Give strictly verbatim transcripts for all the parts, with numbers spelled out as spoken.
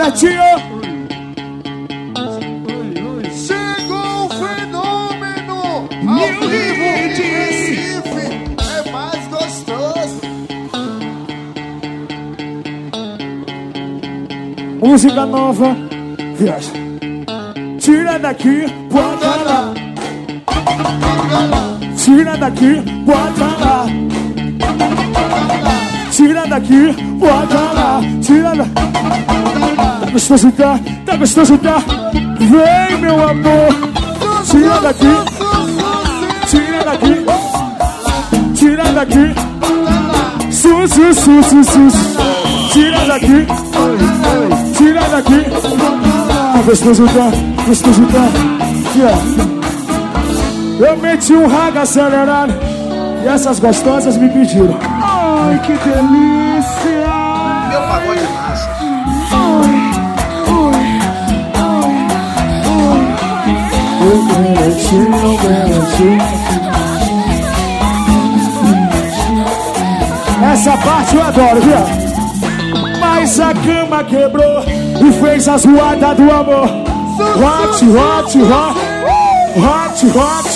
Netinho. Chegou o fenômeno ao vivo de Recife, é mais gostoso. Música nova, viaja. Tira daqui, bota lá. Tira daqui, bota lá. Tira daqui, bota lá. Tira daqui. Tá gostoso, tá? Tá gostoso, tá? Vem, meu amor. Tira daqui. Tira daqui. Tira daqui. Su, su, su, su, su. Tira daqui. Tira daqui. Tá gostoso, tá? Gostoso, tá? Yeah. Eu meti um raga acelerado e essas gostosas me pediram. Ai, que delícia! Meu pagode é massa. Essa parte eu adoro, viu? Mas a cama quebrou e fez a zoada do amor. Hot, hot, hot, hot, hot.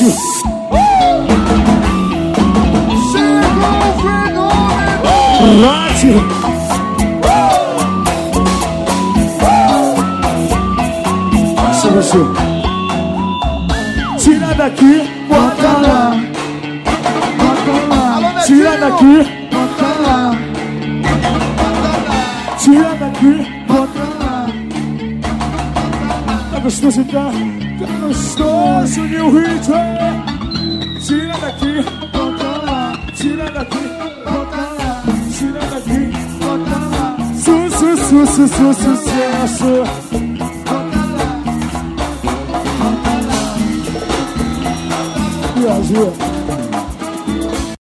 Chegou o fenômeno. Hot. Nossa, você. Tira daqui, bota lá. Tira daqui, Bota lá. tira daqui, bota lá. Tá gostoso, tá? Tá gostoso, New Hit. Tira daqui, bota lá. Tira daqui, bota lá. Tira daqui, bota lá. Su, su, su, su, su, su, su. Viajou.